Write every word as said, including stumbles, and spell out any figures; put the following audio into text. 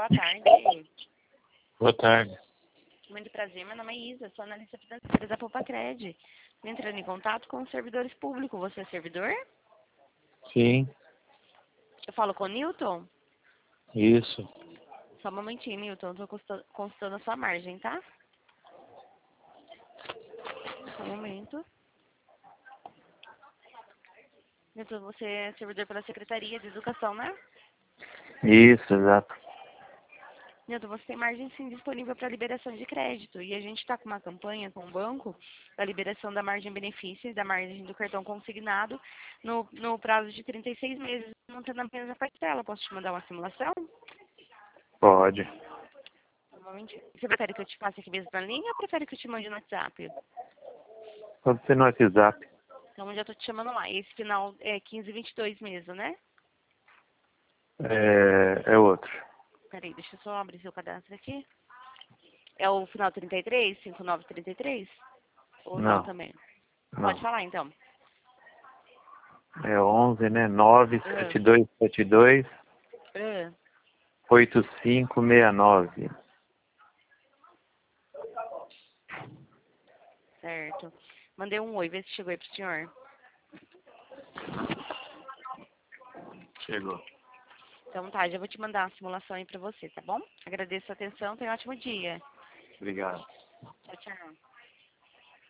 boa tarde. Boa tarde. Muito prazer, meu nome é Isa, sou analista financeira da Poupa-Cred. Entrando em contato com os servidores públicos. Você é servidor? Sim, Eu falo com o Newton? isso. Só um momentinho, Newton. Estou consultando a sua margem, tá? Só um momento. Newton, você é servidor pela Secretaria de Educação, né? Isso, exato. Newton, você tem margem sim disponível para liberação de crédito. E a gente está com uma campanha com o banco da liberação da margem benefício e da margem do cartão consignado no, no prazo de trinta e seis meses, mantendo apenas a parcela. Posso te mandar uma simulação? Pode. Um momentinho. Você prefere que eu te passe aqui mesmo na linha ou prefere que eu te mande no WhatsApp? Pode ser no WhatsApp. Então, já estou te chamando lá. Esse final é quinze vinte e dois mesmo, né? É, é outro. Peraí, deixa eu só abrir seu cadastro aqui. É o final trinta e três, cinquenta e nove trinta e três? Ou não Não, também? não. Pode falar, então. É onze, né? nove Ah, sete dois sete dois ah. oito cinco seis nove. Certo. Mandei um oi, vê se chegou aí pro senhor. Chegou. Então tá, já vou te mandar a simulação aí pra você, tá bom? Agradeço a atenção, tenha um ótimo dia. Obrigado. Tchau, tchau.